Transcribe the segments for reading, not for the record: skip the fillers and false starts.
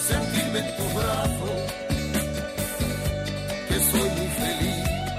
sentirme en tus brazos, que soy muy feliz.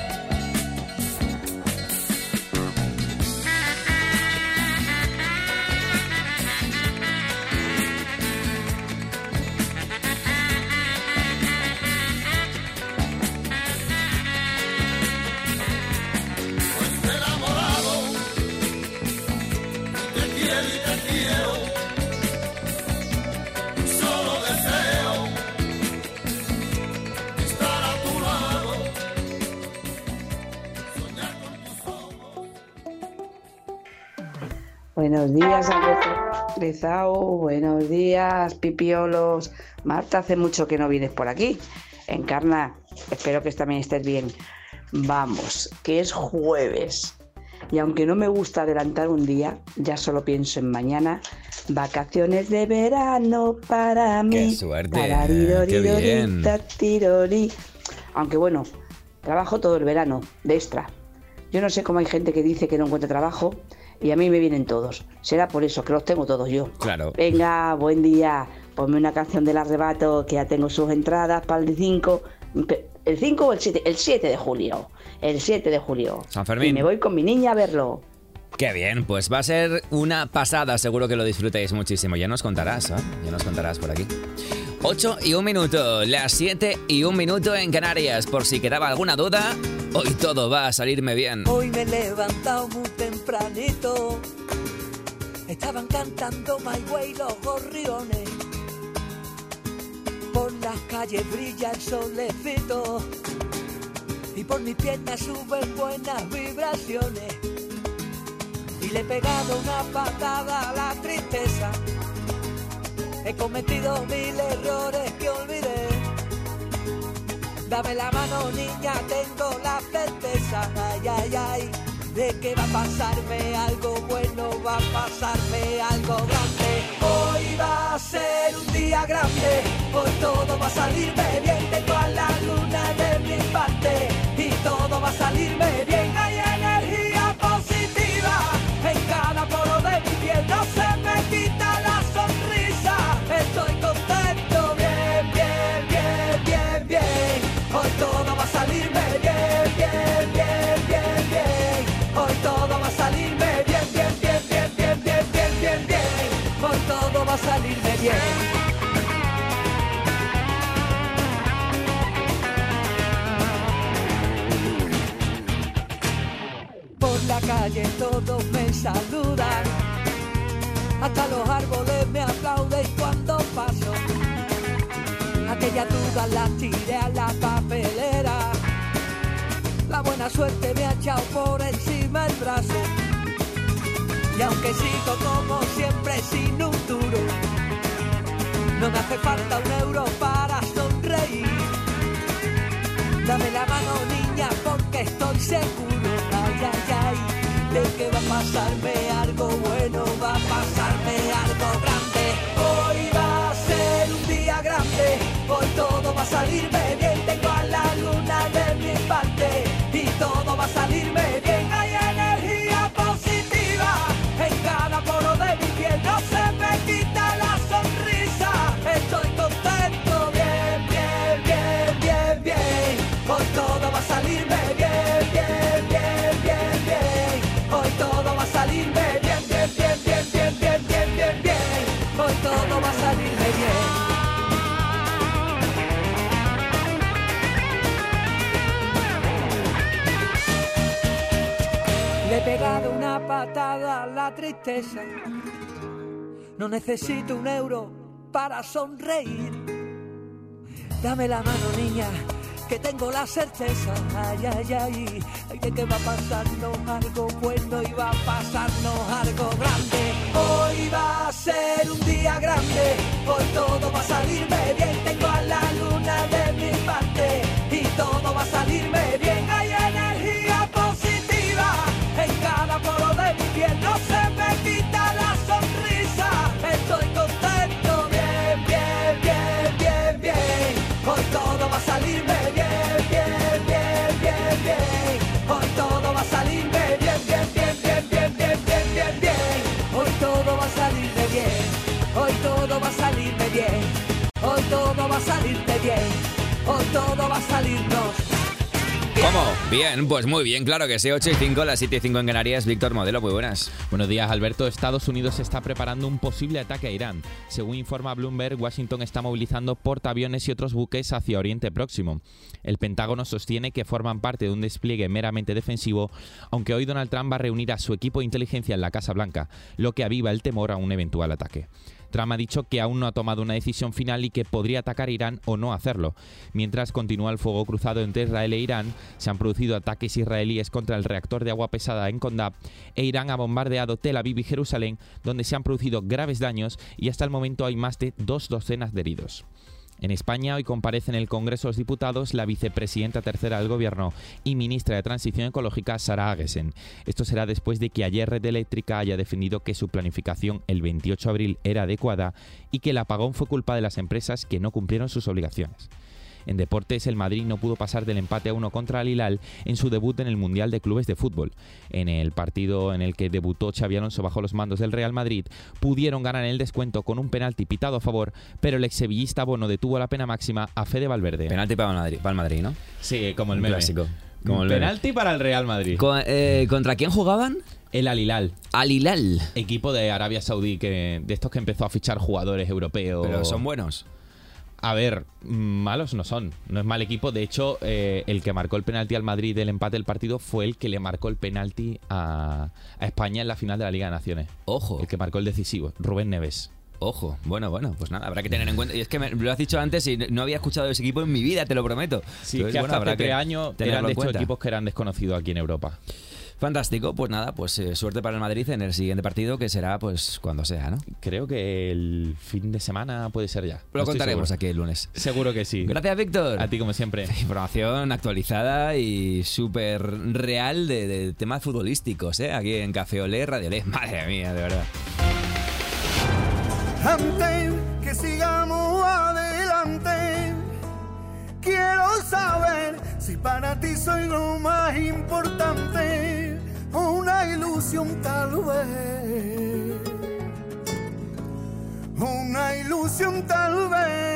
Buenos días, Rezao. Buenos días, pipiolos. Marta, hace mucho que no vienes por aquí. Encarna, espero que también estés bien. Vamos, que es jueves. Y aunque no me gusta adelantar un día, ya solo pienso en mañana. Vacaciones de verano para mí. ¡Qué suerte! ¡Qué bien! Tirori. Aunque bueno, trabajo todo el verano, de extra. Yo no sé cómo hay gente que dice que no encuentra trabajo y a mí me vienen todos. Será por eso, que los tengo todos yo. Claro. Venga, buen día. Ponme una canción del Arrebato, que ya tengo sus entradas para el 5. ¿El 5 o el 7? El 7 de julio. El 7 de julio. San Fermín. Y me voy con mi niña a verlo. Qué bien, pues va a ser una pasada, seguro que lo disfrutéis muchísimo. Ya nos contarás, ¿eh? Ya nos contarás por aquí. 8 y 1 minuto, las 7 y 1 minuto en Canarias. Por si quedaba alguna duda, hoy todo va a salirme bien. Hoy me he levantado muy tempranito. Estaban cantando My Way los gorriones. Por las calles brilla el solecito y por mis piernas suben buenas vibraciones. Y le he pegado una patada a la tristeza. He cometido 1000 errores que olvidé. Dame la mano, niña, tengo la certeza. Ay, ay, ay, de que va a pasarme algo bueno, va a pasarme algo grande. Hoy va a ser un día grande, hoy todo va a salirme bien. Tengo a la luna de mi parte y todo va a salirme bien. Hay energía positiva en cada poro de mi piel, no se me quita la sonrisa. Estoy contento, bien, bien, bien, bien, bien. Hoy todo va a salirme bien, bien, bien, bien, bien. Hoy todo va a salirme bien, bien, bien, bien, bien, bien, bien, bien, bien. Hoy todo va a salirme bien. Por la calle todos me saludan, hasta los árboles me aplauden cuando paso. Aquellas dudas las tiré a la papelera, la buena suerte me ha echado por encima el brazo. Y aunque sigo como siempre sin un duro, no me hace falta un euro para sonreír. Dame la mano, niña, porque estoy seguro, ay, ay, ay, de que va a pasarme algo bueno, va a pasarme algo grande. Hoy va a ser un día grande, hoy todo va a salirme bien. Tengo a la luna de mi parte y todo va a salirme bien. Hay energía positiva en cada poro de mi piel, no se me quita la sonrisa. Estoy contento, bien, bien, bien, bien, bien. Hoy todo va a salirme bien, bien, bien, bien, bien. Hoy todo va a salirme bien, bien, bien, bien, bien, bien, bien, bien, bien. Hoy todo va a salirme bien. Le he pegado una patada a la tristeza. No necesito un euro para sonreír. Dame la mano, niña, que tengo la certeza, ay, ay, ay, de que va a pasarnos algo bueno y va a pasarnos algo grande. Hoy va a ser un día grande, hoy todo va a salirme bien. Tengo a la luna de mi parte y todo va a salirme bien. Hay energía positiva en cada poro de mi piel, no se me quita la sonrisa. Estoy contento, bien, bien, bien, bien, bien. Hoy todo va a salirme bien, bien, bien, bien, bien. Hoy todo va a salirme bien, bien, bien, bien, bien, bien, bien, bien, bien. Hoy todo va a salirme bien, hoy todo va a salirme bien. salirnos. ¿Cómo? Bien, pues muy bien, claro que sí. 8:05, las 7:05 en Canarias. Víctor Modelo, muy buenas. Buenos días, Alberto. Estados Unidos está preparando un posible ataque a Irán. Según informa Bloomberg, Washington está movilizando portaaviones y otros buques hacia Oriente Próximo. El Pentágono sostiene que forman parte de un despliegue meramente defensivo, aunque hoy Donald Trump va a reunir a su equipo de inteligencia en la Casa Blanca, lo que aviva el temor a un eventual ataque. Trump ha dicho que aún no ha tomado una decisión final y que podría atacar a Irán o no hacerlo. Mientras continúa el fuego cruzado entre Israel e Irán, se han producido ataques israelíes contra el reactor de agua pesada en Condab e Irán ha bombardeado Tel Aviv y Jerusalén, donde se han producido graves daños y hasta el momento hay más de 2 docenas de heridos. En España hoy comparece en el Congreso de los Diputados la vicepresidenta tercera del Gobierno y ministra de Transición Ecológica, Sara Agesen. Esto será después de que ayer Red Eléctrica haya defendido que su planificación el 28 de abril era adecuada y que el apagón fue culpa de las empresas que no cumplieron sus obligaciones. En deportes, el Madrid no pudo pasar del empate a 1 contra el Hilal en su debut en el Mundial de Clubes de Fútbol. En el partido en el que debutó Xabi Alonso bajo los mandos del Real Madrid, pudieron ganar en el descuento con un penalti pitado a favor, pero el exsevillista Bono detuvo la pena máxima a Fede Valverde. Penalti para el Madrid, ¿no? Sí, como el meme. Clásico. Como el penalti para el Real Madrid. ¿Contra quién jugaban? El Al Hilal. Al Hilal. Equipo de Arabia Saudí, de estos que empezó a fichar jugadores europeos. Pero son buenos. A ver, malos no son. No es mal equipo. De hecho, el que marcó el penalti al Madrid del empate del partido fue el que le marcó el penalti a España en la final de la Liga de Naciones. Ojo. El que marcó el decisivo, Rubén Neves. Ojo, bueno, pues nada, habrá que tener en cuenta. Y es que me lo has dicho antes y no había escuchado de ese equipo en mi vida, te lo prometo. Sí, es que hasta hace 3 años eran de estos equipos que eran desconocidos aquí en Europa. Fantástico, pues nada, pues suerte para el Madrid en el siguiente partido, que será pues cuando sea, ¿no? Creo que el fin de semana puede ser ya. Lo contaremos aquí el lunes. Seguro que sí. Gracias, Víctor. A ti, como siempre. Información actualizada y súper real de temas futbolísticos, ¿eh? Aquí en Café Olé, Radio Olé. Madre mía, de verdad. Antes que sigamos adelante, quiero saber si para ti soy lo más importante o una ilusión tal vez. Una ilusión tal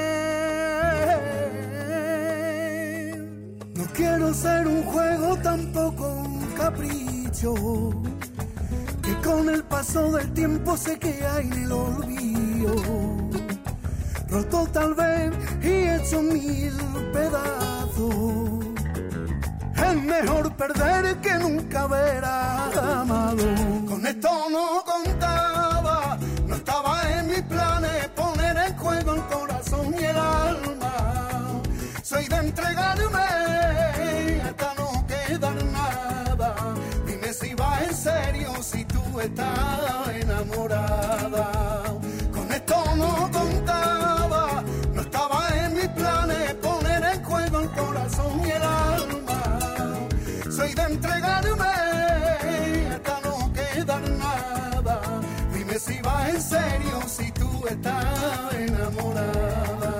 vez. No quiero ser un juego, tampoco un capricho, que con el paso del tiempo se queda en el olvido. Roto tal vez y hecho 1000 pedazos. Es mejor perder que nunca haber amado. Con esto no contaba, no estaba en mis planes poner en juego el corazón y el alma. Soy de entregarme hasta no quedar nada. Dime si va en serio, si tú estás enamorada. Con esto no contaba, no estaba en mis planes poner en juego el corazón y el alma. Soy de entregarme hasta no quedar nada. Dime si va en serio, si tú estás enamorada.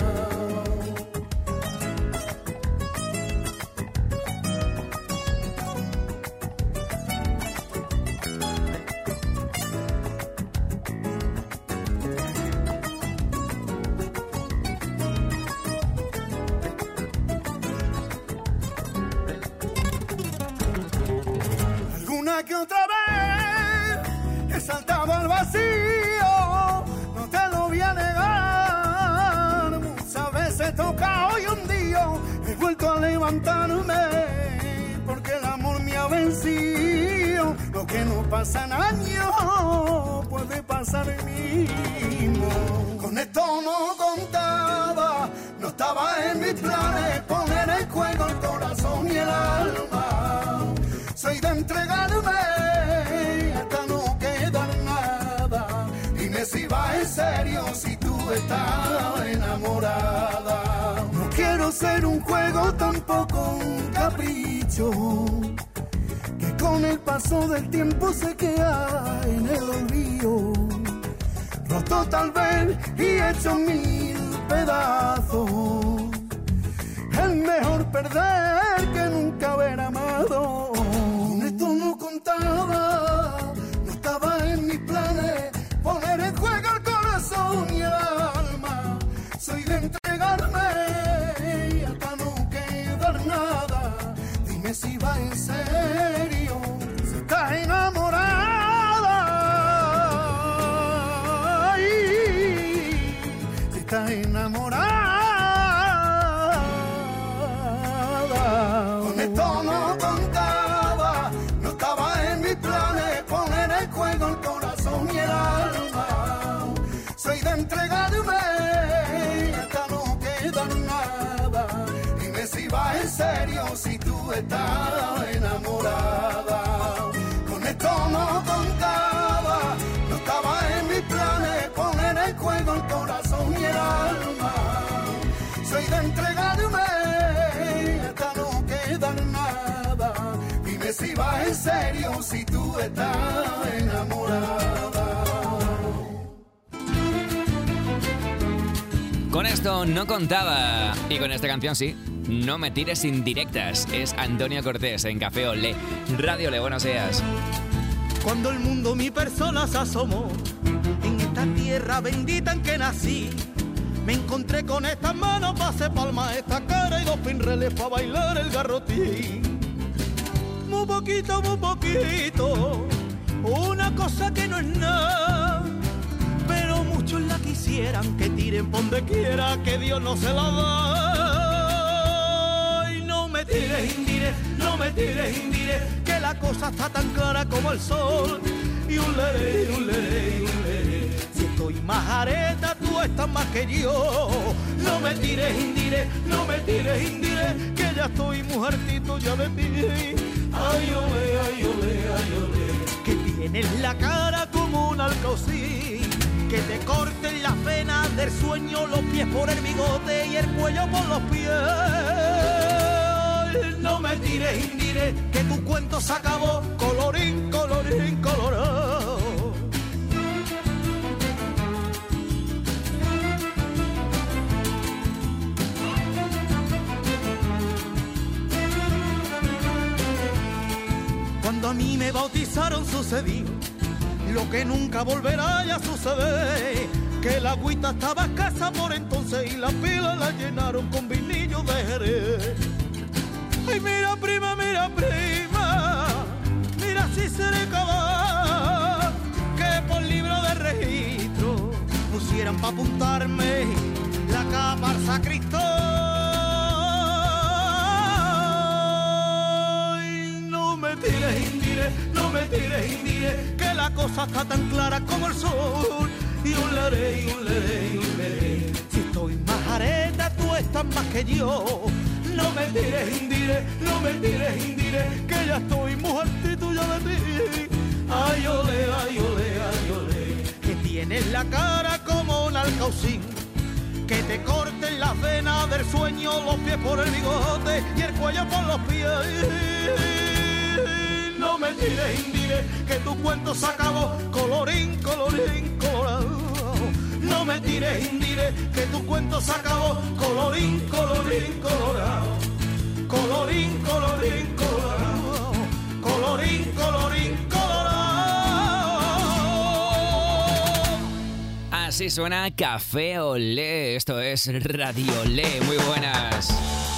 Que otra vez he saltado al vacío, no te lo voy a negar. Muchas veces he tocado y hundido, he vuelto a levantarme, porque el amor me ha vencido. Lo que no pasa en años puede pasar en mí mismo. Con esto no contaba, no estaba en mis planes poner en juego el corazón y el alma. Soy de entregarme hasta no quedar nada. Dime si va en serio, si tú estás enamorada. No quiero ser un juego, tampoco un capricho, que con el paso del tiempo se queda en el olvido. Roto tal vez y hecho 1000 pedazos. Es mejor perder que nunca haber amado. Con esto no contaba, no estaba en mis planes poner en juego el corazón y el alma. Soy de entregarme hasta no quedar dime si va en serio, si estás enamorada. Ay, si estás enamorada. Con esto no contaba, no estaba en mis planes poner en juego el corazón y el alma. Soy de entregarme, hasta no queda nada. Dime si va en serio, si tú estás enamorada. Con esto no contaba, no estaba en mis planes poner en juego el corazón y el alma. Soy de entregarme, hasta no queda nada. Dime si va en serio, si tú estás enamorada. Con esto no contaba. Y con esta canción sí. No me tires indirectas. Es Antonio Cortés en Café Olé. Radio Olé, buenos días. Cuando el mundo, mi persona, se asomó en esta tierra bendita en que nací, me encontré con estas manos para hacer palma esta cara y dos pinreles para bailar el garrotín. Muy poquito, una cosa que no es nada, pero muchos la quisieran, que tiren por donde quiera, que Dios no se la da. Y no me tires indire, no me tires indire, que la cosa está tan clara como el sol. Y un leré, si estoy más areta, tú estás más que yo. No me tires indire, no me tires indire, que ya estoy mujercito ya de ti. Ay, ole, ay, ole, ay, ole, que tienes la cara como un alcaucín, que te corten las venas del sueño, los pies por el bigote y el cuello por los pies. No me tires indire, que tu cuento se acabó, colorín, colorín, colorado. Cuando a mí me bautizaron sucedió lo que nunca volverá ya a suceder, que la agüita estaba escasa por entonces y las pilas la llenaron con vinillo de Jerez. Ay, mira prima, mira si seré cabal, que por libro de registro pusieran pa' apuntarme la capa al sacristán. Ay, no me tires indire, no me tires indire, que la cosa está tan clara como el sol. Y un leré, si estoy más areta, tú estás más que yo. No me tires indire, no me tires indire, que ya estoy mujercito ya de ti. Ay, ole, ay, ole, ay, ole, que tienes la cara como un alcaucín, que te corten las venas del sueño, los pies por el bigote y el cuello por los pies. No me tires indire, que tu cuento se acabó, colorín, colorín, colorado. No me tires indire, que tu cuento se acabó, colorín, colorín, colorado. Colorín, colorín, colorado. Colorín, colorín, colorado. Así suena Café Olé. Esto es Radio Olé. Muy buenas.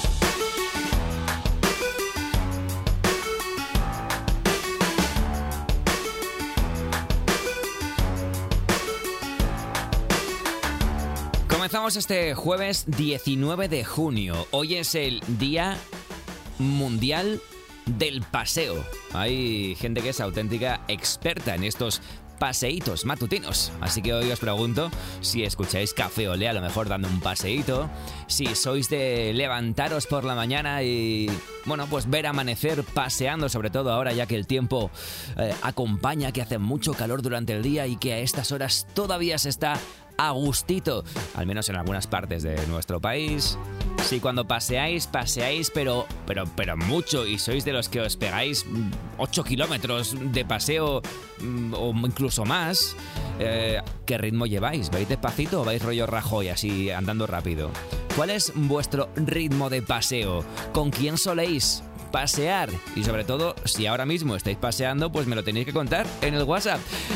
Comenzamos este jueves 19 de junio. Hoy es el Día Mundial del Paseo. Hay gente que es auténtica experta en estos paseitos matutinos. Así que hoy os pregunto si escucháis Café Olé, a lo mejor dando un paseíto, si sois de levantaros por la mañana y, bueno, pues ver amanecer paseando, sobre todo ahora ya que el tiempo acompaña, que hace mucho calor durante el día y que a estas horas todavía se está a gustito, al menos en algunas partes de nuestro país. Si cuando paseáis, pero mucho, y sois de los que os pegáis 8 kilómetros de paseo o incluso más, ¿qué ritmo lleváis? ¿Vais despacito o vais rollo Rajoy, así andando rápido? ¿Cuál es vuestro ritmo de paseo? ¿Con quién soléis pasear? Y sobre todo, si ahora mismo estáis paseando, pues me lo tenéis que contar en el WhatsApp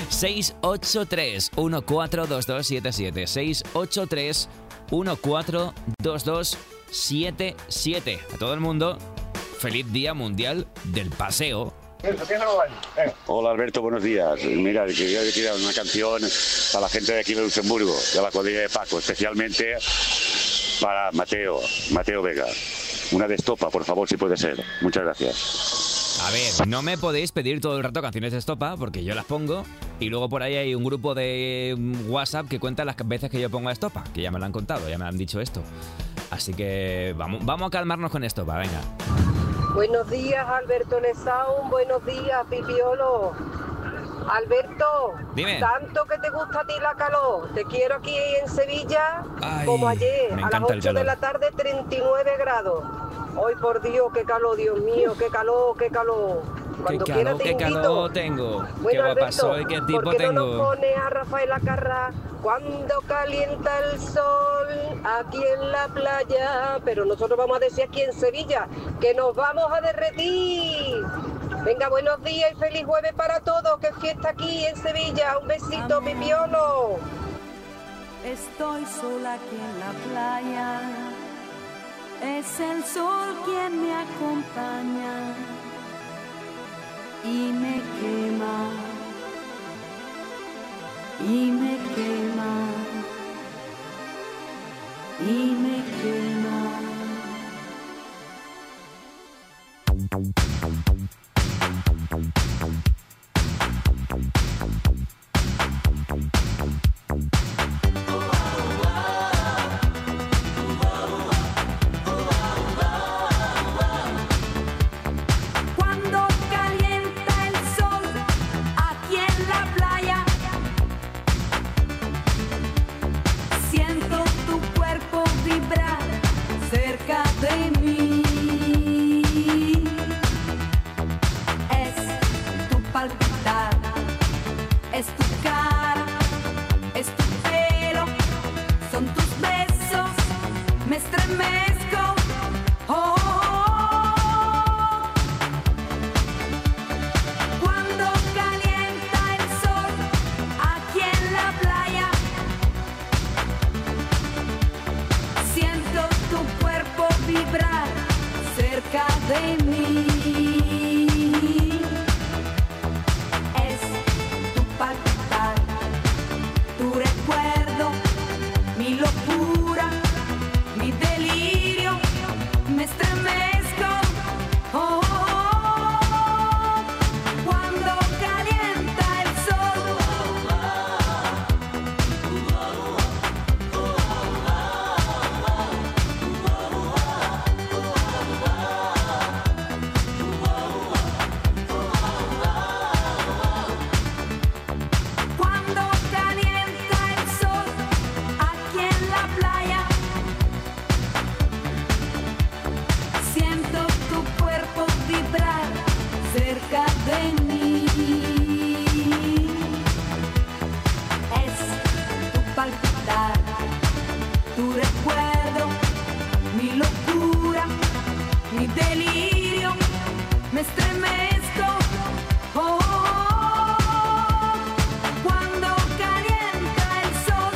683-142277 683-142277. A todo el mundo, feliz Día Mundial del Paseo. Hola Alberto, buenos días. Mira, quería dedicar una canción para la gente de aquí de Luxemburgo, de la cuadrilla de Paco, especialmente para Mateo Vega. Una de Estopa, por favor, si puede ser. Muchas gracias. A ver, no me podéis pedir todo el rato canciones de Estopa, porque yo las pongo y luego por ahí hay un grupo de WhatsApp que cuenta las veces que yo pongo a Estopa, que ya me lo han contado, ya me han dicho esto. Así que vamos a calmarnos con Estopa, venga. Buenos días, Alberto Lezaun. Buenos días, Pipiolo. Alberto, dime. Tanto que te gusta a ti la calor. Te quiero aquí en Sevilla. Ay, como ayer, me a las encanta el 8 de calor. la tarde, 39 grados. Hoy, por Dios, qué calor, Dios mío, qué calor, qué calor. Cuando quieras te invito. Qué calor tengo. Bueno, Qué guapa Alberto, soy, qué tipo ¿por qué no nos tengo. pone a Rafael Acarrá cuando calienta el sol aquí en la playa? Pero nosotros vamos a decir aquí en Sevilla que nos vamos a derretir. Venga, buenos días y feliz jueves para todos. Que fiesta aquí en Sevilla. Un besito, Pipiolo. Estoy sola aquí en la playa. Es el sol quien me acompaña y me quema, y me quema, y me quema. Cuando calienta el sol aquí en la playa, siento tu cuerpo vibrar cerca de mí. Es tu palpitar, es tu cara, es tu pelo, son tus besos, me estremezco. Oh, oh, oh. Cuando calienta el sol aquí en la playa, siento tu cuerpo vibrar cerca de mí. Es tu palpitar, tu recuerdo, mi locura, mi delirio, me estremezco. Oh, oh, oh. Cuando calienta el sol. Cuando calienta el sol aquí en la playa, siento tu cuerpo vibrar cerca de mí. Es tu palpitar, tu recuerdo, mi locura, mi delirio, me estremezco. Oh, oh, oh. Cuando calienta el sol.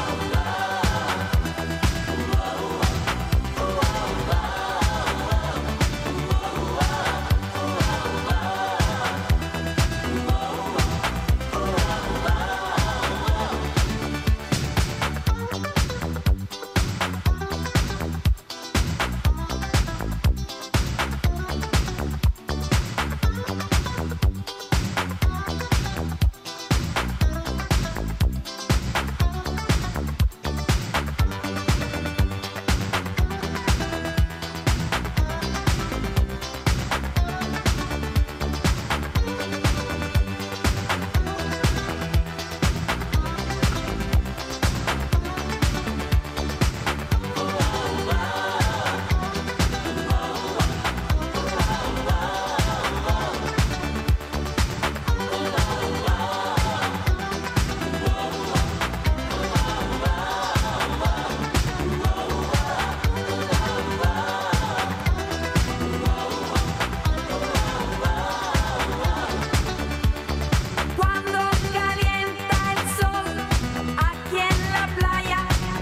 Cuando calienta el sol aquí en la playa,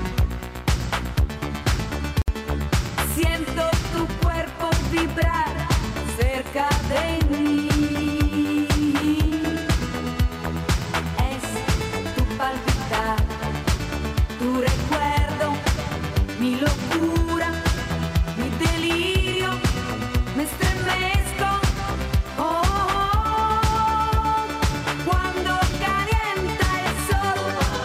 siento tu cuerpo vibrar mi locura, mi delirio, me estremezco. Oh, oh, oh, cuando calienta el sol.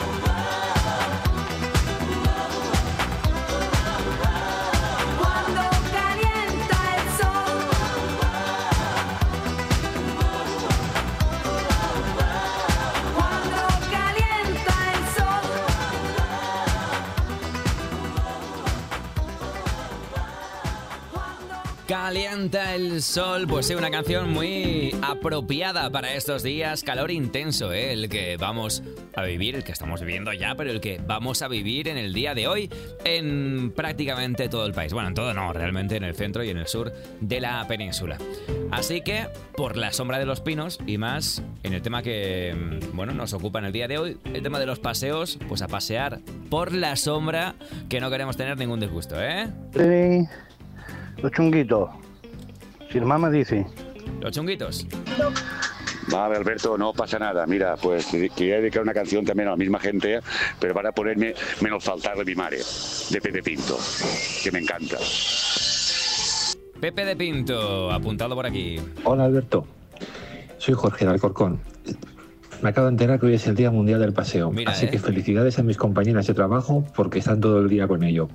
Cuando calienta el sol. Cuando calienta el sol. Calienta el sol, pues sí, una canción muy apropiada para estos días, calor intenso, el que vamos a vivir, el que estamos viviendo ya, pero el que vamos a vivir en el día de hoy en prácticamente todo el país. Bueno, en todo no, realmente en el centro y en el sur de la península. Así que, por la sombra de los pinos y más en el tema que, bueno, nos ocupa en el día de hoy, el tema de los paseos, pues a pasear por la sombra, que no queremos tener ningún disgusto, ¿eh? Sí, los chunguitos. Si el mamá dice. Los chunguitos. Vale, Alberto, no pasa nada. Mira, pues quería dedicar una canción también a la misma gente, pero para ponerme Menos faltar de mi mare, de Pepe Pinto, que me encanta. Pepe de Pinto, apuntado por aquí. Hola Alberto, soy Jorge de Alcorcón. Me acabo de enterar que hoy es el Día Mundial del Paseo, Mira, así que felicidades a mis compañeras de trabajo porque están todo el día con ello.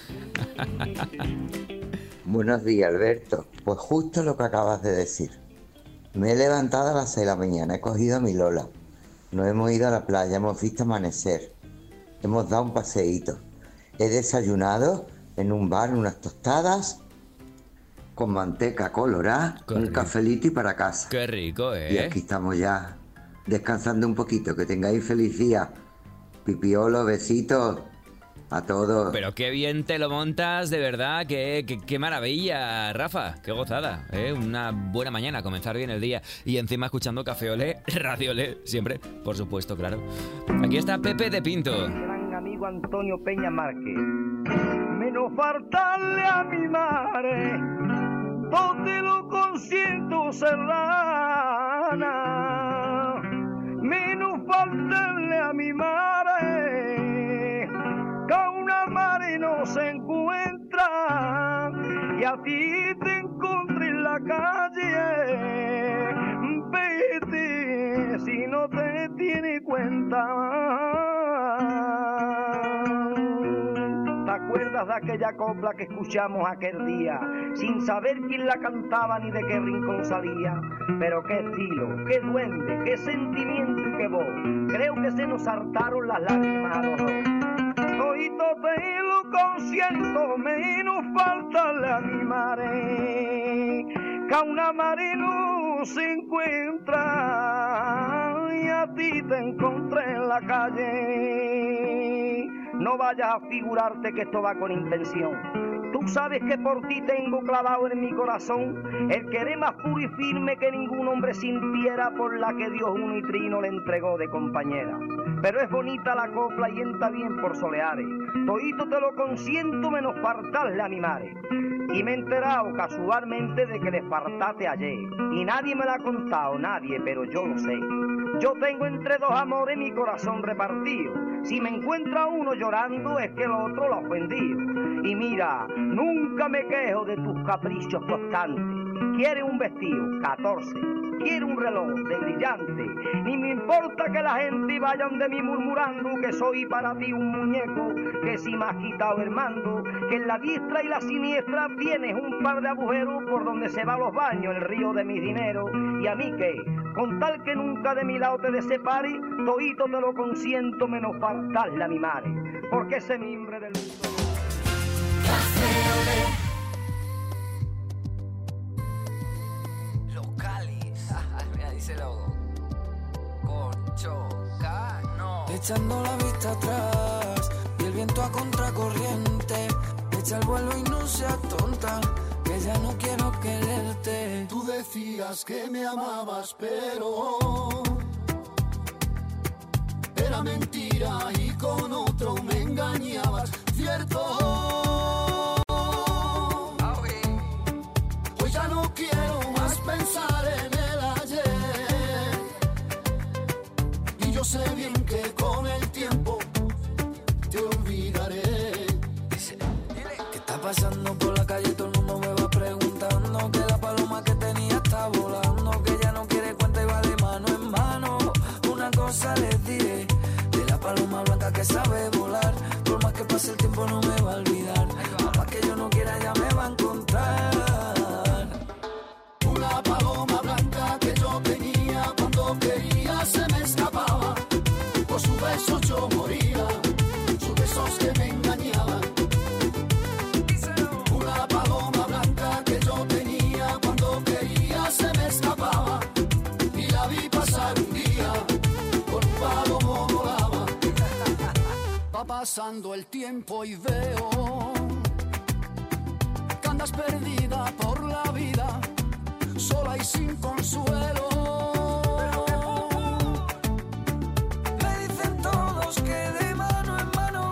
Buenos días, Alberto. Pues justo lo que acabas de decir. Me he levantado a las 6 de la mañana, he cogido a mi Lola. Nos hemos ido a la playa, hemos visto amanecer. Hemos dado un paseíto. He desayunado en un bar unas tostadas con manteca colorada, un cafelito y para casa. Qué rico, ¿eh? Y aquí estamos ya descansando un poquito. Que tengáis feliz día. Pipiolo, besitos. A todos. Pero qué bien te lo montas, de verdad, qué maravilla, Rafa, qué gozada, ¿eh? Una buena mañana, comenzar bien el día y encima escuchando Café Olé, Radio Olé, siempre, por supuesto, claro. Aquí está Pepe de Pinto. Gran amigo Antonio Peña Márquez. Menos faltarle a mi madre, donde lo consiento serrana. Menos faltarle a mi madre, que una madre no se encuentra y a ti te encontré en la calle. Vete si no te tiene cuenta. ¿Te acuerdas de aquella copla que escuchamos aquel día, sin saber quién la cantaba ni de qué rincón salía? Pero qué estilo, qué duende, qué sentimiento y qué voz. Creo que se nos saltaron las lágrimas a los dos. Todito te lo consiento, menos faltarle a mi madre, que a una madre no se encuentra y a ti te encontré en la calle. No vayas a figurarte que esto va con intención. Tú sabes que por ti tengo clavado en mi corazón el querer más puro y firme que ningún hombre sintiera, por la que Dios uno y trino le entregó de compañera. Pero es bonita la copla y entra bien por soleares. Todito te lo consiento menos faltarle a mi madre. Y me he enterado casualmente de que le faltaste ayer. Y nadie me lo ha contado, nadie, pero yo lo sé. Yo tengo entre dos amores mi corazón repartido. Si me encuentra uno llorando es que el otro lo ha ofendido. Y mira, nunca me quejo de tus caprichos constantes. Quiere un vestido, 14. Quiere un reloj de brillante. Ni me importa que la gente vayan de mí murmurando que soy para ti un muñeco, que si me has quitado el mando, que en la diestra y la siniestra tienes un par de agujeros por donde se va los baños el río de mis dineros. Y a mí que, con tal que nunca de mi lado te desepare, todito te lo consiento menos faltarle a mi madre, porque ese mimbre del mundo. Echando la vista atrás y el viento a contracorriente, echa el vuelo y no seas tonta, que ya no quiero quererte. Tú decías que me amabas, pero era mentira y con otro me engañabas, ¿cierto? Hoy ya no quiero más pensar en el ayer, y yo sé bien que con el tiempo te olvidaré. pasando por la calle todo el mundo me va preguntando que la paloma que tenía está volando, que ya no quiere cuenta y va de mano en mano. Una cosa les diré, de la paloma blanca que sabe volar, por más que pase el tiempo no me va a olvidar, más que yo no quiera ya me va a encontrar. Una paloma blanca que yo tenía, cuando quería se me escapaba, por sus besos yo moría, sus besos que me engañaban. Una paloma blanca que yo tenía, cuando quería se me escapaba, y la vi pasar un día, con un palomo volaba. Va pasando el tiempo y veo que andas perdida por la vida, sola y sin consuelo. Me dicen todos que de mano en mano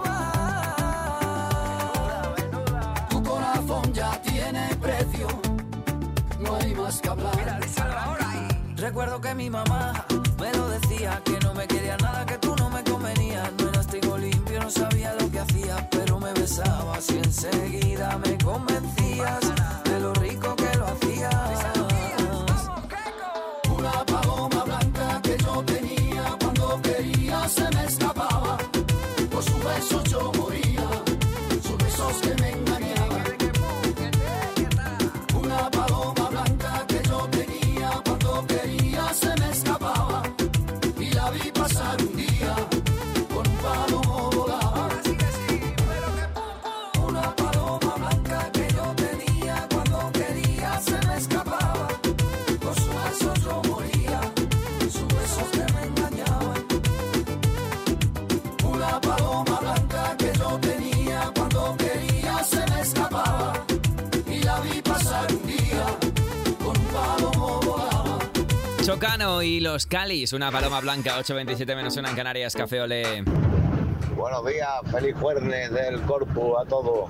va. Tu corazón ya tiene precio, no hay más que hablar. Recuerdo que mi mamá me lo decía, que no me quería nada, que tú no me convenías. No eras trigo limpio, no sabía lo que hacías, pero me besabas y enseguida me convencías de lo rico que lo hacías. Una paloma blanca que yo tenía, cuando quería se me escapaba, por sus besos yo moría, sus besos que me engañaban. Una paloma blanca que yo tenía, cuando quería se me escapaba, y la vi pasar un día, con un palomo volaba. Una paloma blanca que yo tenía, cuando quería se me escapaba, por sus besos yo moría, sus besos que me engañaban. Una paloma blanca que yo tenía, cuando quería se me escapaba, y la vi pasar un día, con un palomo volaba. Chocano y los Calis, una paloma blanca, 8:27 menos 1 en Canarias, Café Olé. Buenos días, feliz jueves del Corpus a todos.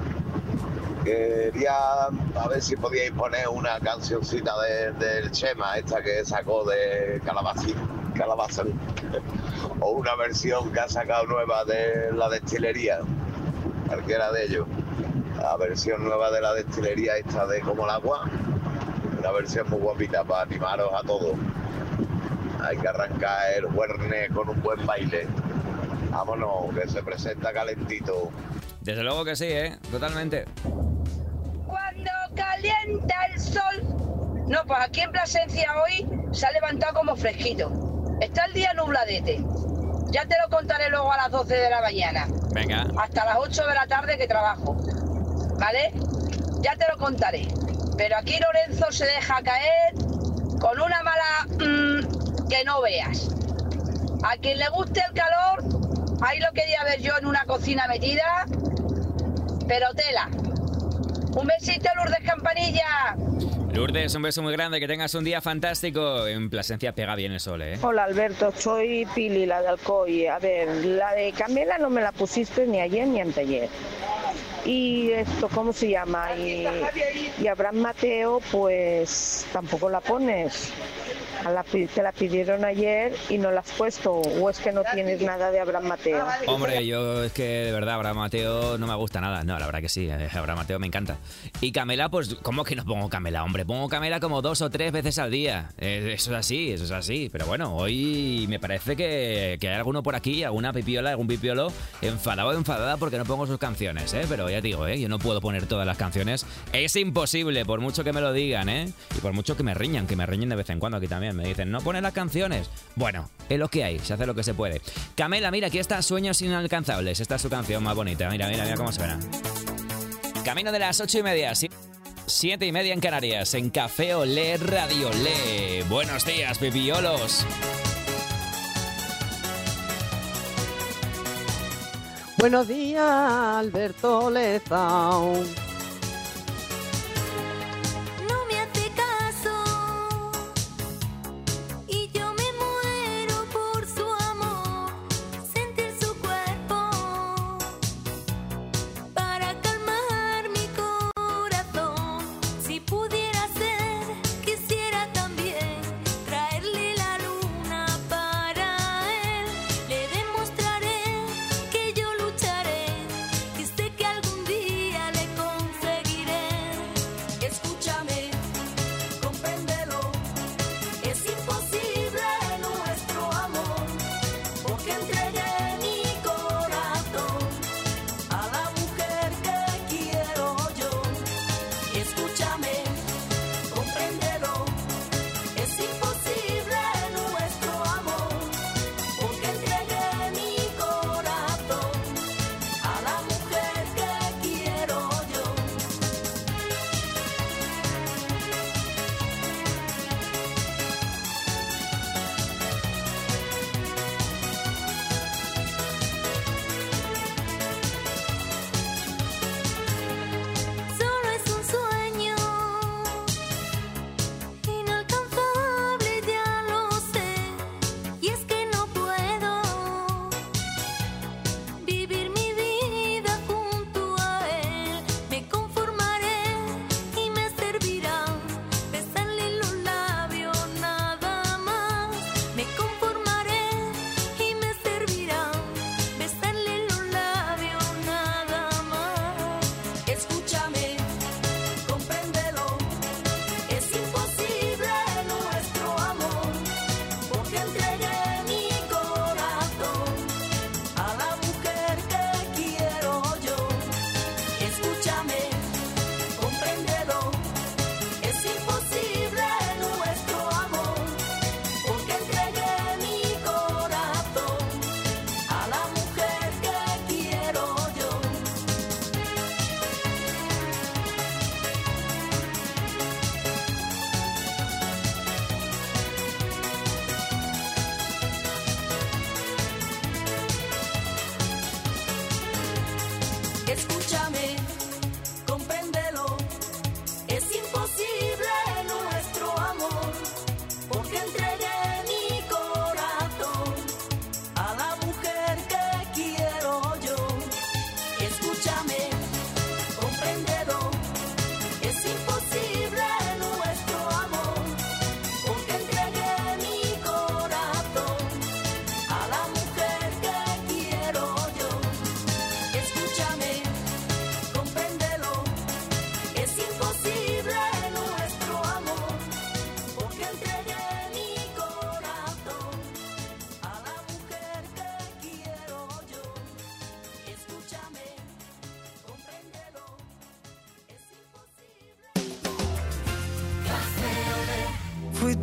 Quería a ver si podíais poner una cancioncita del Chema, esta que sacó de Calabazán, o una versión que ha sacado nueva de la destilería, cualquiera de ellos. La versión nueva de la destilería esta de Como el Agua, una versión muy guapita para animaros a todos. Hay que arrancar el jueves con un buen baile. Vámonos, que se presenta calentito. Desde luego que sí, totalmente. Cuando calienta el sol. No, pues aquí en Plasencia hoy se ha levantado como fresquito. Está el día nubladete. Ya te lo contaré luego a las 12 de la mañana. Venga. Hasta las 8 de la tarde que trabajo. ¿Vale? Ya te lo contaré. Pero aquí Lorenzo se deja caer con una mala que no veas. A quien le guste el calor, ahí lo quería ver yo en una cocina metida, pero tela. Un besito, Lourdes Campanilla. Lourdes, un beso muy grande, que tengas un día fantástico. En Plasencia pega bien el sol, Hola Alberto, soy Pili, la de Alcoy. A ver, la de Camela no me la pusiste ni ayer ni anteayer. Y esto, ¿cómo se llama? Y Abraham Mateo, pues tampoco la pones. Te la pidieron ayer y no la has puesto, o es que no tienes nada de Abraham Mateo. Hombre, yo es que de verdad Abraham Mateo no me gusta nada. No, la verdad que sí, Abraham Mateo me encanta. Y Camela, pues, ¿cómo que no pongo Camela? Hombre, pongo Camela como 2 o 3 veces al día. Eso es así. Pero bueno, hoy me parece que hay alguno por aquí, alguna pipiola, algún pipiolo enfadado o enfadada porque no pongo sus canciones, Pero ya digo, yo no puedo poner todas las canciones. Es imposible, por mucho que me lo digan, Y por mucho que me riñan de vez en cuando aquí también. Me dicen, no pones las canciones. Bueno, es lo que hay, se hace lo que se puede. Camela, mira, aquí está Sueños Inalcanzables. Esta es su canción más bonita. Mira cómo suena. Camino de las 8:30, 7:30 en Canarias, en Café Olé Radio Olé. Buenos días, pipiolos. Buenos días, Alberto Lezao. No me hace caso y yo me muero por su amor, sentir su cuerpo para calmar mi corazón. Si pudiera ser, quisiera también traerle la luna para él. Le demostraré que yo lucharé y sé que algún día le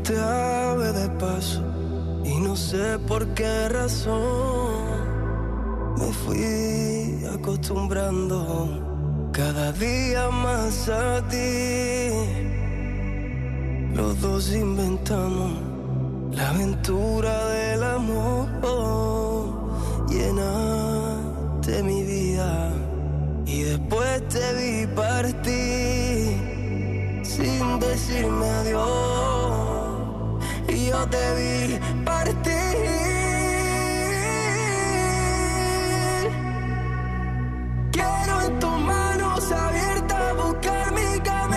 fuiste ave de paso y no sé por qué razón me fui acostumbrando cada día más a ti. Los dos inventamos la aventura del amor, llenaste mi vida y después te vi partir sin decirme adiós y yo te vi partir. Quiero en tus manos abiertas buscar mi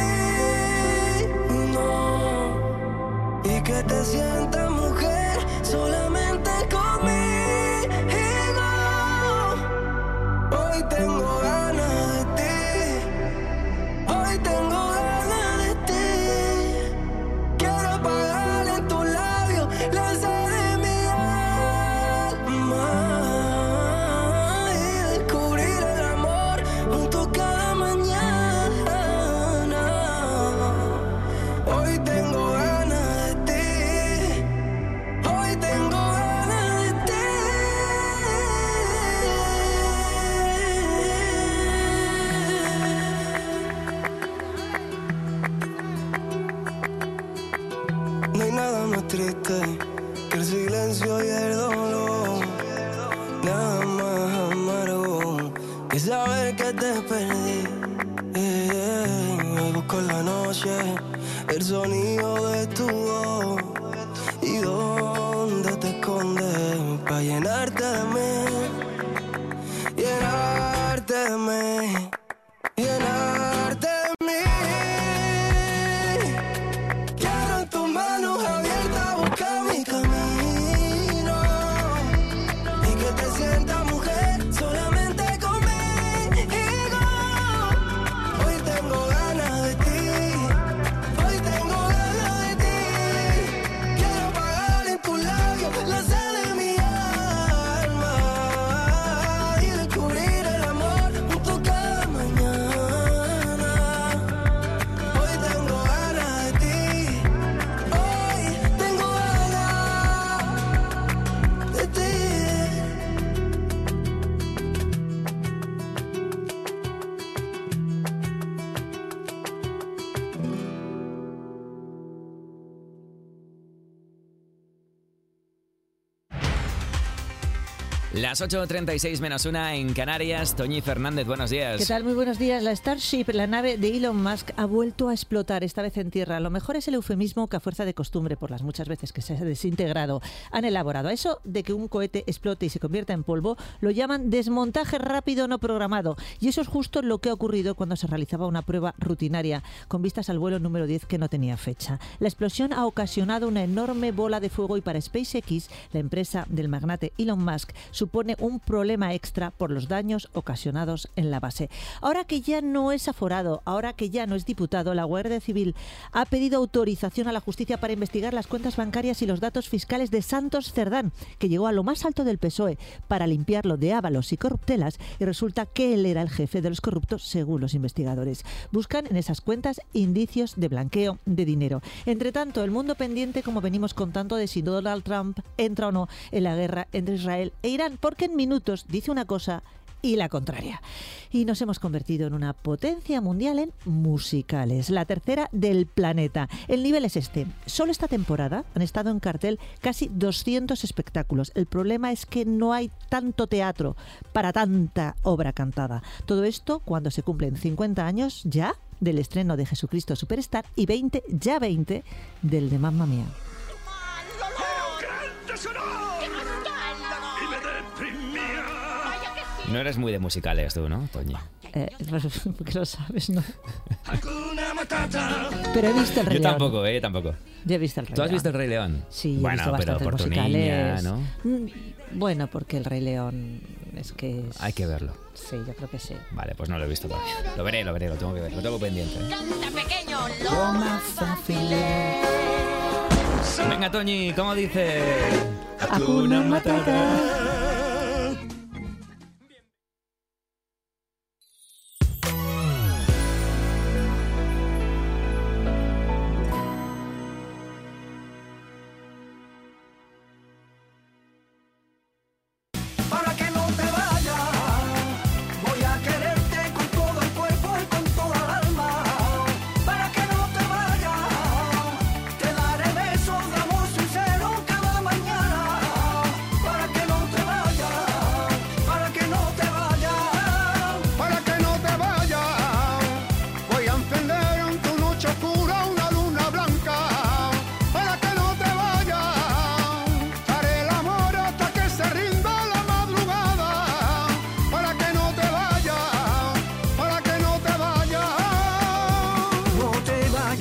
camino y que te sientas mujer solamente conmigo. Hoy tengo ganas de ti, hoy tengo ganas de ti. Quiero apagar en tus labios la sed de mi alma y descubrir el amor junto cada mañana. Hoy tengo ganas de ti, hoy tengo ganas de ti. No hay nada más triste que el silencio y el dolor, nada más amargo que saber que te perdí. Hoy busco en la noche el sonido de tu voz y dónde te escondes para llenarte de mí, llenarte de mí, llenarte de mí. Quiero en tus manos abiertas buscar mi camino y que te sientas mujer solamente conmigo. Hoy tengo ganas de ti, hoy tengo ganas de ti. Quiero apagar en tus labios la sed de mi alma y descubrir el amor junto cada mañana. Hoy tengo ganas de ti, hoy tengo ganas de ti. Las 8:36 menos 1 en Canarias. Toñi Fernández, buenos días. ¿Qué tal? Muy buenos días. La Starship, la nave de Elon Musk, ha vuelto a explotar, esta vez en tierra. Lo mejor es el eufemismo que a fuerza de costumbre, por las muchas veces que se ha desintegrado, han elaborado. A eso de que un cohete explote y se convierta en polvo, lo llaman desmontaje rápido no programado. Y eso es justo lo que ha ocurrido cuando se realizaba una prueba rutinaria, con vistas al vuelo número 10 que no tenía fecha. La explosión ha ocasionado una enorme bola de fuego y para SpaceX, la empresa del magnate Elon Musk, supone un problema extra por los daños ocasionados en la base. Ahora que ya no es aforado, ahora que ya no es diputado, la Guardia Civil ha pedido autorización a la justicia para investigar las cuentas bancarias y los datos fiscales de Santos Cerdán, que llegó a lo más alto del PSOE para limpiarlo de ávalos y corruptelas, y resulta que él era el jefe de los corruptos según los investigadores. Buscan en esas cuentas indicios de blanqueo de dinero. Entre tanto, el mundo pendiente, como venimos contando, de si Donald Trump entra o no en la guerra entre Israel e Irán, porque en minutos dice una cosa y la contraria. Y nos hemos convertido en una potencia mundial en musicales, la tercera del planeta. El nivel es este. Solo esta temporada han estado en cartel casi 200 espectáculos. El problema es que no hay tanto teatro para tanta obra cantada. Todo esto cuando se cumplen 50 años ya del estreno de Jesucristo Superstar y 20 del de Mamma Mía. No eres muy de musicales tú, ¿no, Toñi? Porque lo sabes, ¿no? Pero he visto el Rey León. Yo tampoco. Yo he visto el Rey León. ¿Tú has visto el Rey León? Sí, bueno, he visto pero bastantes por musicales. tu niña, ¿no? Bueno, porque el Rey León es que... Hay que verlo. Sí, yo creo que sí. Vale, pues no lo he visto todavía. Lo veré, lo tengo que ver, lo tengo pendiente. Canta pequeño, lo más fácil es... Venga, Toñi, ¿cómo dice? Hakuna Matata.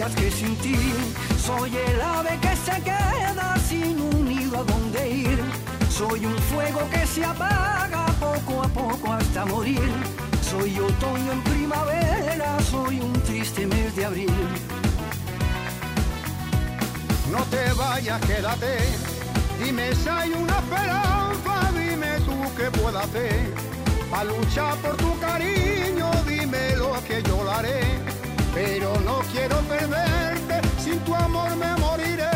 estrellas que sin ti. Soy el ave que se queda sin un nido a donde ir. Soy un fuego que se apaga poco a poco hasta morir. Soy otoño en primavera, soy un triste mes de abril. No te vayas, quédate. Dime si hay una esperanza, dime tú qué puedo hacer. A luchar por tu cariño, dime lo que yo lo haré. Pero no quiero perderte, sin tu amor me moriré.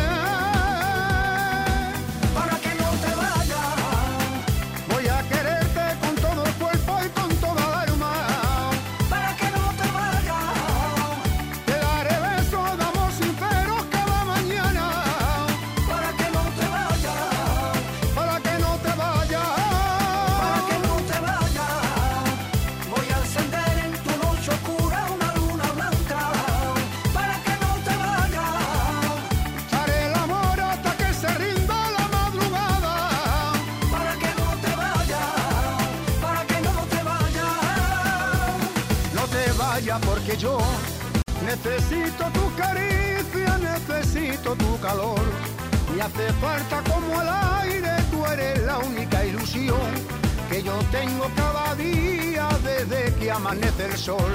Para que no te vayas, voy a quererte con todo el cuerpo y con toda el alma. Para que no te vayas, te daré besos de amor sinceros cada mañana. Para que no te vayas, para que no te vayas, para que no te vayas, voy a encender en tu noche oscura una luna blanca. Para que no te vayas, haré el amor hasta que se rinda la madrugada. Para que no te vayas, para que no te vayas. No te vayas porque yo necesito tu caricia, necesito tu calor. Me hace falta como el aire, tú eres la única ilusión que yo tengo cada día desde que amanece el sol.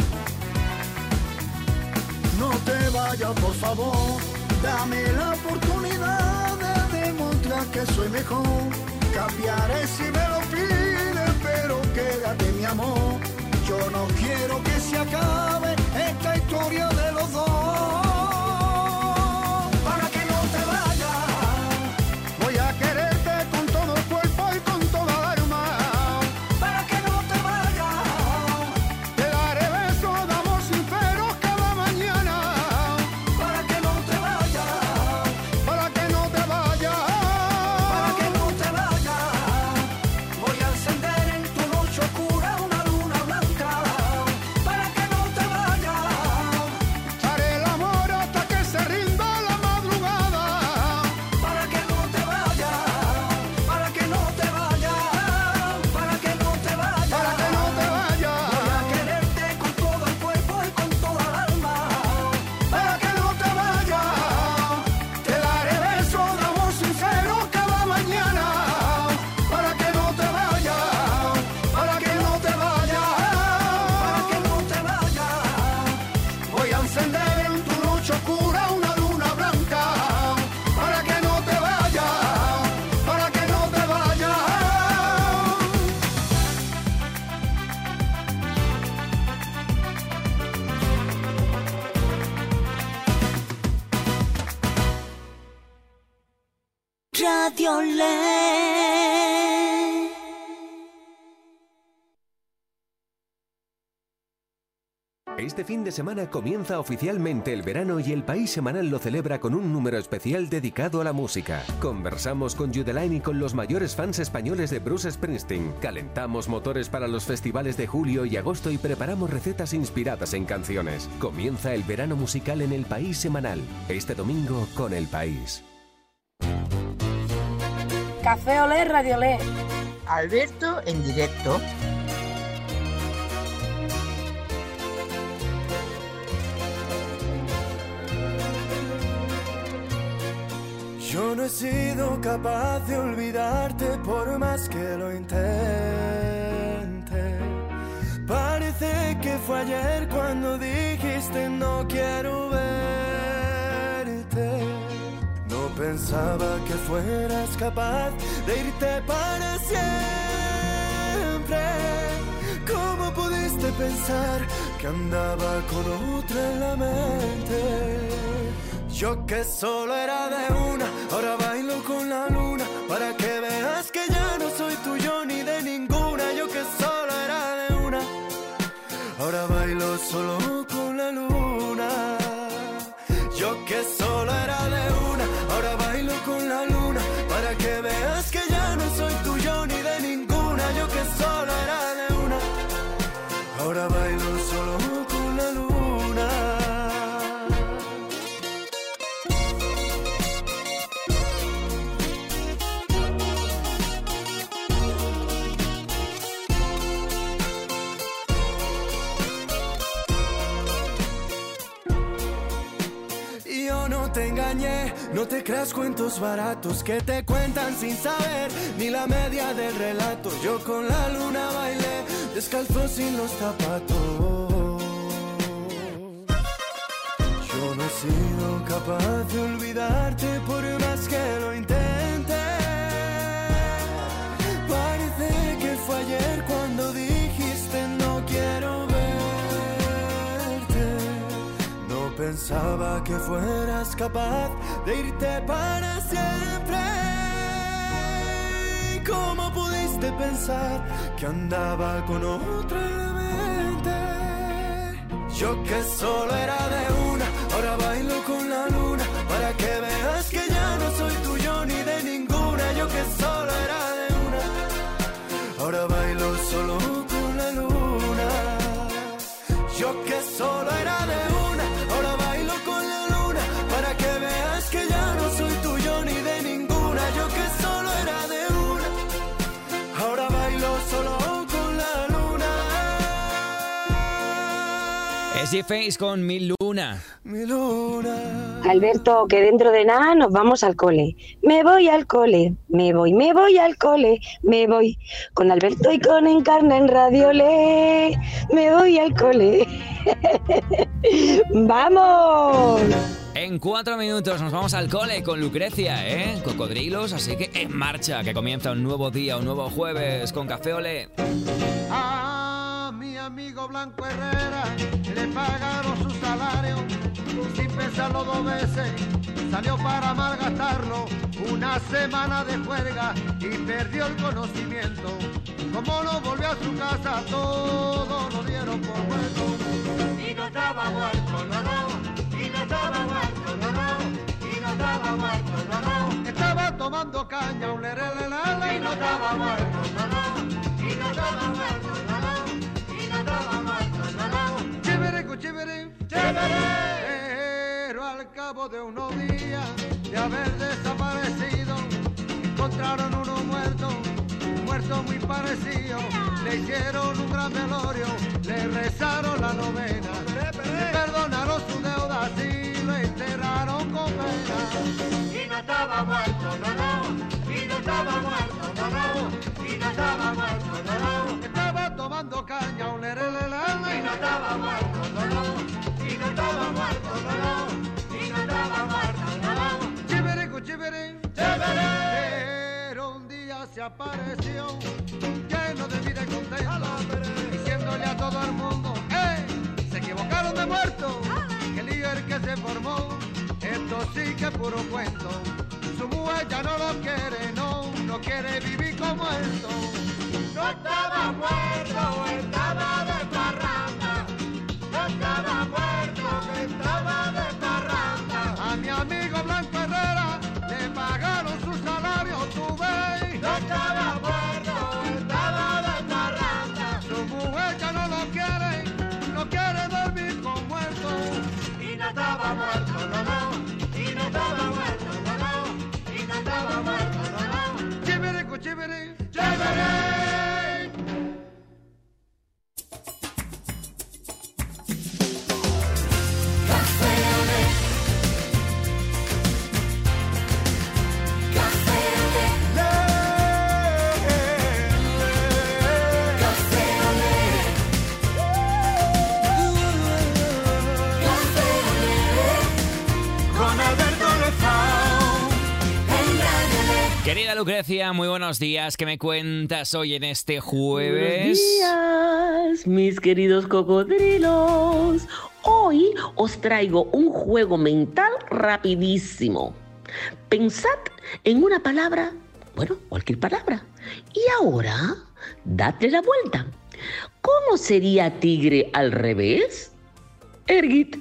No te vayas, por favor, dame la oportunidad de demostrar que soy mejor. Cambiaré si me lo pides, pero quédate mi amor. Yo no quiero que se acabe esta historia de los dos. Para que no te vayas, voy a quererte con todo el cuerpo y con toda el alma. Para que no te vayas, te daré besos de amor sinceros cada mañana. Para que no te vayas, para que no te vayas, para que no te vayas, voy a encender en tu noche oscura una luna blanca. Para que no te vayas, haré el amor hasta que se rinda la madrugada. Para que no te vayas, para que no te vayas, para que no te vayas, para que no te vayas, voy a quererte con todo el cuerpo y con toda el alma. para que no te vayas, te daré besos de amor sincero cada mañana. Para que no te vayas, para que no te vayas, para que no te vayas, voy a encender en tu noche oscura una luna blanca. Para que no te vayas, para que no te vayas. Radio LED. Este fin de semana comienza oficialmente el verano y el País Semanal lo celebra con un número especial dedicado a la música. Conversamos con Judeline y con los mayores fans españoles de Bruce Springsteen. Calentamos motores para los festivales de julio y agosto y preparamos recetas inspiradas en canciones. Comienza el verano musical en el País Semanal. Este domingo con El País. Café Olé, Radio Olé. Alberto en directo. Yo no he sido capaz de olvidarte por más que lo intente. Parece que fue ayer cuando dijiste no quiero verte. No pensaba que fueras capaz de irte para siempre. ¿Cómo pudiste pensar que andaba con otra en la mente? Yo que solo era de una, ahora bailo con la luna, para que veas que ya no soy tuyo ni de ninguna. Yo que solo era de una, ahora bailo solo con la luna. Yo que solo era de una, ahora bailo con la luna, para que veas que ya no soy tuyo ni de ninguna. Yo que solo era de una, ahora bailo solo con la luna. no te engañé, no te creas cuentos baratos que te cuentan sin saber ni la media del relato. Yo con la luna bailé, descalzo sin los zapatos. Yo no he sido capaz de olvidarte por más que lo intenté. Parece que fue ayer cuando dijiste no quiero verte. No pensaba que fueras capaz de irte para siempre. ¿Cómo pudiste pensar que andaba con otra mente? Yo que solo era de una, ahora bailo con la luna, para que veas que ya no soy tuyo ni de ninguna. Yo que solo era de una, ahora bailo solo con la luna. Yo que solo era de una, ahora bailo con la luna, para que veas que ya no soy tuyo ni de ninguna. Yo que solo era de una, ahora bailo solo con la luna. Easy Face con Mi Luna. Mi luna. Alberto, que dentro de nada nos vamos al cole. Me voy al cole, me voy al cole, me voy. Con Alberto y con Encarna en Radio Le. Me voy al cole. ¡Vamos! En 4 minutos nos vamos al cole con Lucrecia, Cocodrilos, así que en marcha, que comienza un nuevo día, un nuevo jueves con Café Olé. A mi amigo Blanco Herrera le pagaron su salario y sin pensarlo 2 veces salió para malgastarlo. Una semana de juerga y perdió el conocimiento. Como no volvió a su casa, todo lo dieron por muerto. Y no estaba muerto, no, y no estaba muerto, no, y no estaba muerto, no. Estaba tomando caña, un lerelelele, y no estaba muerto, no, y no estaba muerto, no, y no estaba muerto, no. Chévere, chévere, chévere. Pero al cabo de unos días de haber desaparecido, encontraron uno muerto muy parecido. Le hicieron un gran velorio, le rezaron la novena, le perdonaron su deuda y lo enterraron con pena. Y no estaba muerto, no, y no estaba muerto, no, y no estaba muerto, no. Estaba tomando caña, un lerelelele, y no estaba muerto, no, y no estaba muerto, no, y no estaba muerto, no. Chivere, chivere, chévere. Pero un día se apareció lleno de vida y contento, diciéndole a todo el mundo, se equivocaron de muerto, que el líder que se formó, esto sí que es puro cuento. Su mujer ya no lo quiere, no quiere vivir como esto. No estaba muerto, estaba de parranda. No estaba muerto, estaba de parranda. A mi amigo Blanco Herrera le pagaron su salario, tú ves. No estaba muerto, estaba de parranda. Su mujer ya no lo quiere dormir con muerto. Y no estaba muerto, no, y no estaba muerto, no, y no estaba muerto, no. Chévere, chévere, chévere. Querida Lucrecia, muy buenos días. ¿Qué me cuentas hoy en este jueves? Buenos días, mis queridos cocodrilos. Hoy os traigo un juego mental rapidísimo. Pensad en una palabra, bueno, cualquier palabra. Y ahora, dadle la vuelta. ¿Cómo sería tigre al revés? Ergit.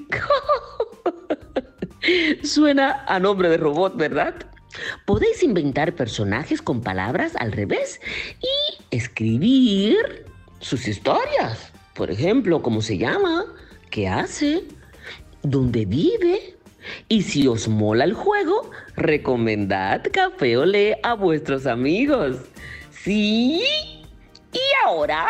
Suena a nombre de robot, ¿verdad? Podéis inventar personajes con palabras al revés y escribir sus historias. Por ejemplo, cómo se llama, qué hace, dónde vive. Y si os mola el juego, recomendad Café Olé a vuestros amigos. ¿Sí? Y ahora...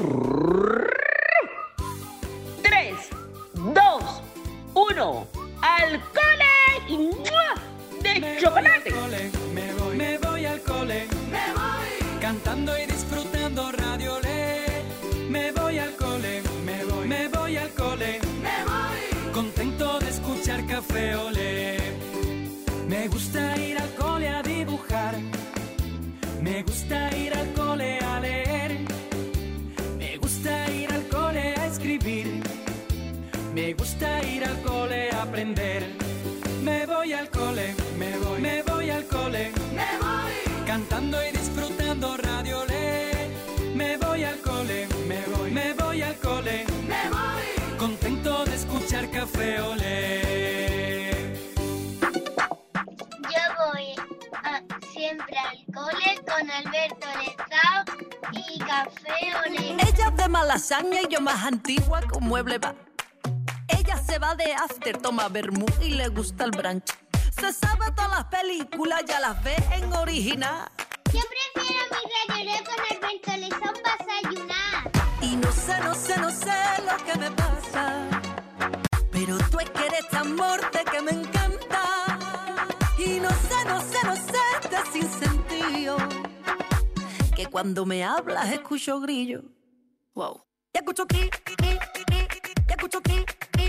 3, 2, 1... al cole y ¡mua! De chocolate. Me voy al cole, me voy, cantando y disfrutando Radio Le. Me voy al cole, me voy al cole, me voy, contento de escuchar Café Olé. Me gusta ir al cole a dibujar, me gusta ir al cole a leer, me gusta ir al cole a escribir, me gusta ir al cole a aprender. Me voy al cole, me voy al cole, me voy, cantando y disfrutando Radio Le. Me voy al cole, me voy al cole, me voy, contento de escuchar Café Olé. Yo voy siempre al cole con Alberto Lezao y Café Olé. Ella es de Malasaña y yo más antigua con mueble va. Ella se va de after, toma vermú y le gusta el brunch. Se sabe todas las películas, ya las ve en original. Yo prefiero mi Radio Lé con Alberto Lezao para desayunar. Y no sé lo que me pasa, pero tú es que eres tan morte que me encanta. Y no sé de sin sentido, que cuando me hablas escucho grillo. Wow. Y escucho ki, y escucho ki.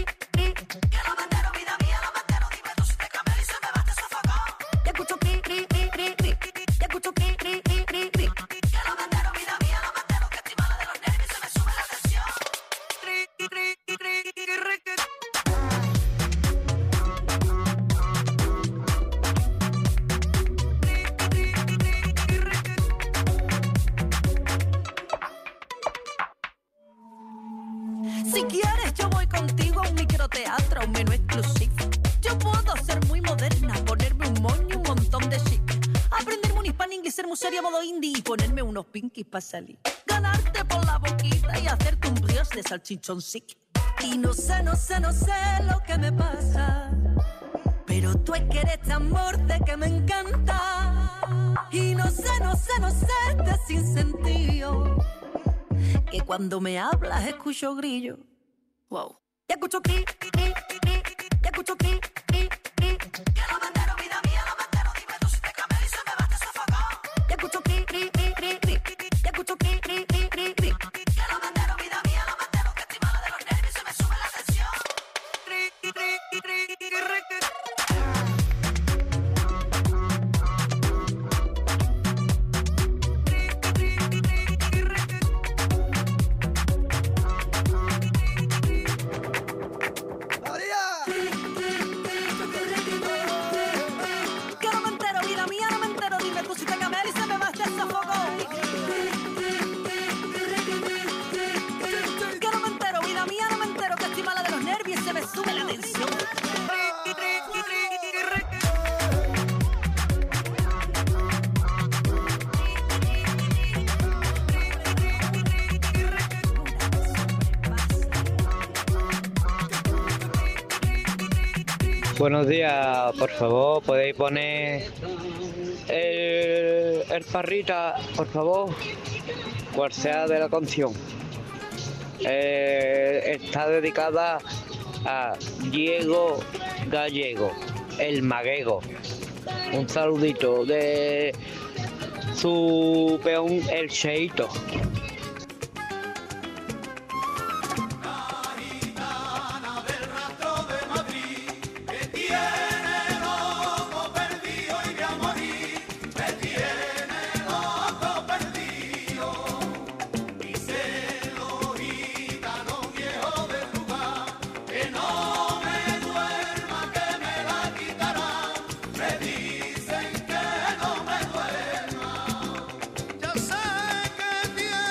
Si quieres yo voy contigo a un microteatro, a un menú exclusivo. Yo puedo ser muy moderna, ponerme un moño y un montón de chic, aprenderme un hispanic y ser muy seria modo indie y ponerme unos pinkies para salir, ganarte por la boquita y hacerte un brioche de salchichón sick. Y no sé lo que me pasa, pero tú es que eres tan morte que me encanta. Y no sé de sin sentido, que cuando me hablas escucho grillo. Wow. Y escucho ki, y escucho ki. Que lo bandero, vida mía, lo bandero, dime tú si te cambias y se me va a sofocar. Y escucho ki, y escucho ki. Que lo bandero, vida mía, lo bandero, que estoy mala de los nervios y se me sube la tensión. Buenos días, por favor, podéis poner el Parrita, por favor, cual sea de la canción. Está dedicada a Diego Gallego, el maguego. Un saludito de su peón, el Cheito. Yo sé que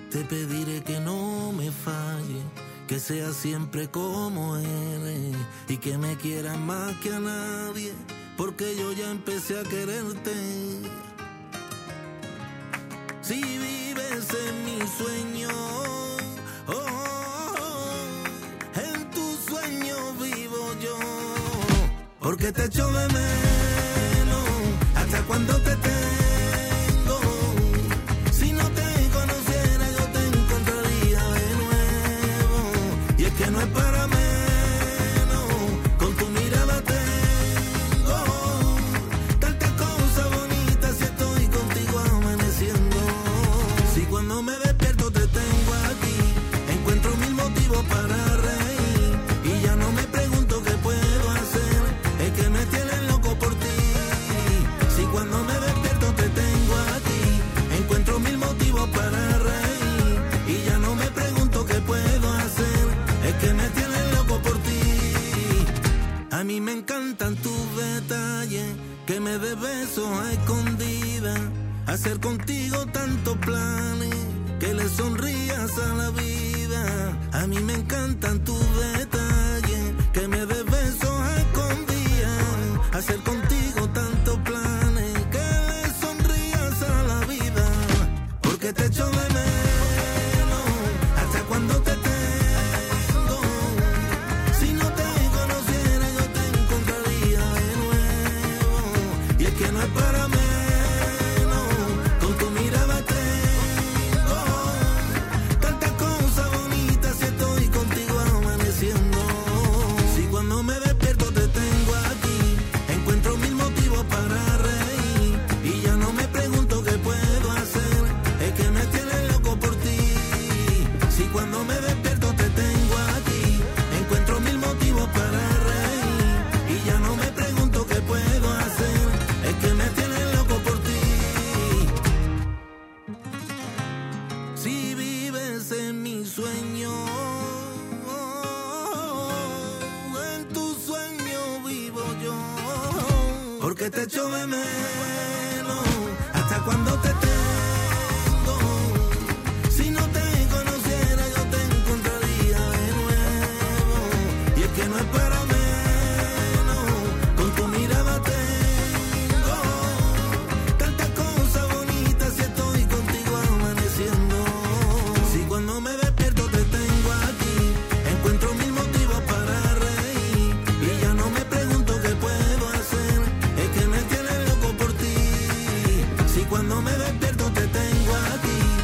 te pediré que no me falle, que seas siempre como eres y que me quieras más que a nadie, porque yo ya empecé a quererte. Si vives en mi sueño, en tu sueño vivo yo, porque te echo de menos hasta cuando te tengo. Si no te conociera yo te encontraría de nuevo, y es que no es para menos, con tu mirada tengo tantas cosas bonitas si estoy contigo amaneciendo. Si cuando me despierto te tengo aquí, encuentro mil motivos para reír y ya no me pregunto qué puedo hacer, es que me tienes loco por ti. Si cuando me despierto te tengo aquí, encuentro mil motivos para reír y ya no me pregunto qué puedo hacer, es que me tienes loco por ti. A mí me encantan tus detalles, que me des besos a escondidas, hacer contigo tantos planes, que le sonrías a la vida. A mí me encantan tus detalles, que me des besos a escondidas, hacer contigo tantos planes, que le sonrías a la vida, porque te echo de menos hasta cuando te tengo. Si no te conociera yo te encontraría de nuevo, y es que no es para menos, con tu mirada tengo tantas cosas bonitas si estoy contigo amaneciendo. Si cuando me despierto te tengo aquí, encuentro mil motivos para reír y ya no me pregunto qué puedo hacer, es que me tienes loco por ti. Si cuando me despierto te tengo aquí, encuentro mil motivos para reír y ya no me pregunto qué puedo hacer, es que me tienes loco por ti. Si vives en mi sueño, en tu sueño vivo yo, porque te echo de menos hasta cuando te